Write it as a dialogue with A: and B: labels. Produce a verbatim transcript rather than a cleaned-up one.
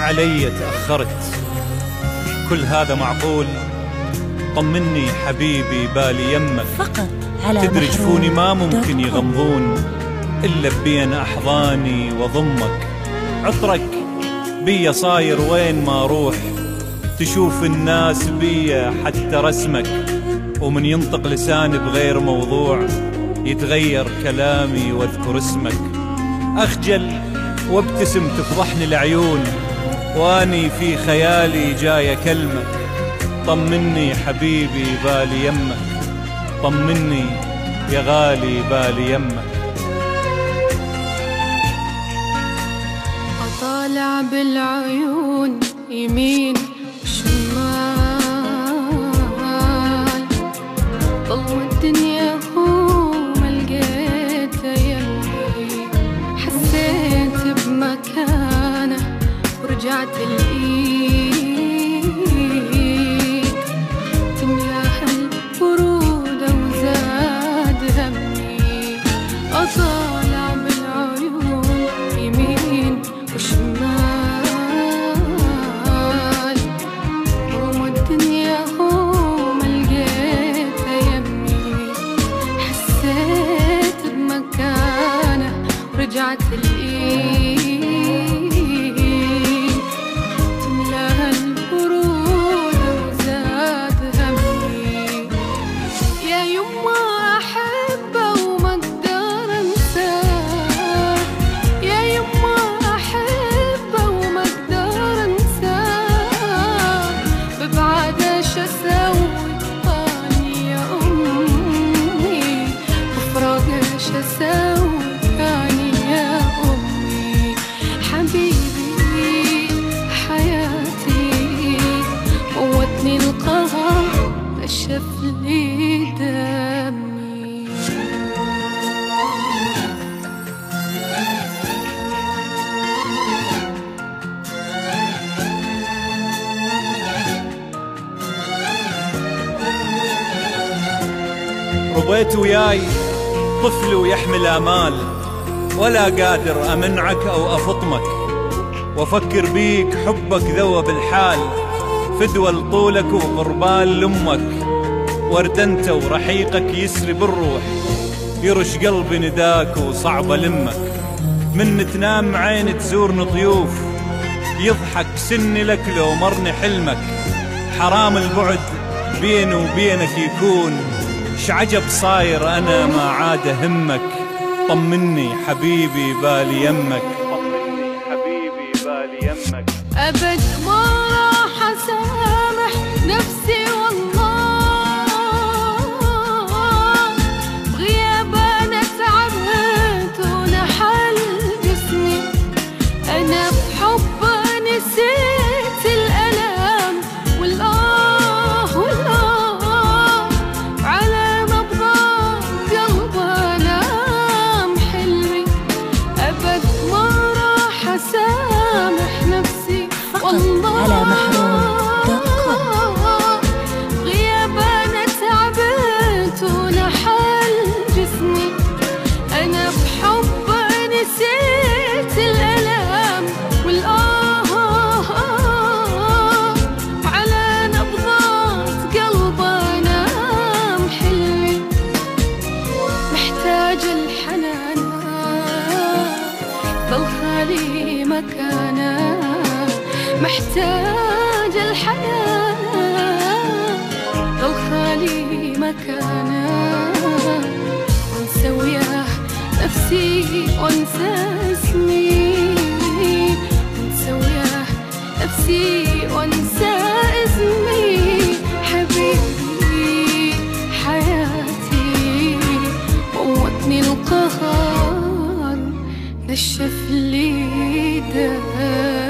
A: علي تأخرت، كل هذا معقول؟ طمني حبيبي بالي يمك،
B: فقط على
A: تدري جفوني ما ممكن
B: محروم.
A: يغمضون إلا بين أحضاني وضمك. عطرك بيا صاير وين ما أروح، تشوف الناس بيا حتى رسمك، ومن ينطق لساني بغير موضوع يتغير كلامي واذكر اسمك. أخجل وابتسم تفضحني العيون، واني في خيالي جاي أكلمك. طمني حبيبي بالي يمك، طمني يا غالي بالي يمك.
C: أطالع بالعيون يمين وشمال، ضل الدنيا هو ما لقيته يمي، حسيت بمكانه ورجعت الإيد تملاها البرودة وزاد همي. أطالع بالعيون يمين وشمال، روم الدنيا هو ما لقيته يمي، حسيت بمكانه ورجعت الإيد تملاها البرودة وزاد همي. يا يما أحبه وما أقدر أنساه، يا يما أحبه وما أقدر أنساه، ببعده شو أسوي أني يا أمي، بفراقه شو أسوي أني يا أمي. حبيبي حياتي موتني القهر نشف لي دمي.
A: ربيت وياي طفل ويحمل آمال، ولا قادر أمنعك أو أفطمك، وأفكر بيك حبك ذوب الحال، فدوى لطولك وقربان لأمك. ورد أنت ورحيقك يسري بالروح، يرش قلبي نداك وصعب ألمك. من تنام عيني تزورني ضيوف، يضحك سني لك لو مرني حلمك. حرام البعد بيني وبينك يكون، شعجب صاير أنا ما عاد همك. طمني حبيبي بالي يمك، طمني حبيبي بالي يمك.
C: أبد ما راح أسامح نفسي والله، بغياب أنا تعبت ونحل جسمي، أنا بحبه نسيت الألم والآه والآه، على نبضات قلبه نام حلمي. أبد ما راح أسامح نفسي والله،
B: على محروم دوت كوم.
C: غياب أنا تعبت ونحل جسمي، أنا بحبه نسيت الألم والآه، على نبضات قلبه نام حلمي. محتاج الحنان ضل خالي مكانه، محتاج الحنان ضل خالي مكانه، وانسى وياه نفسي وانسى اسمي، وانسى وياه نفسي وانسى اسمي. حبيبي حياتي موتني القهر نشف لي دمي.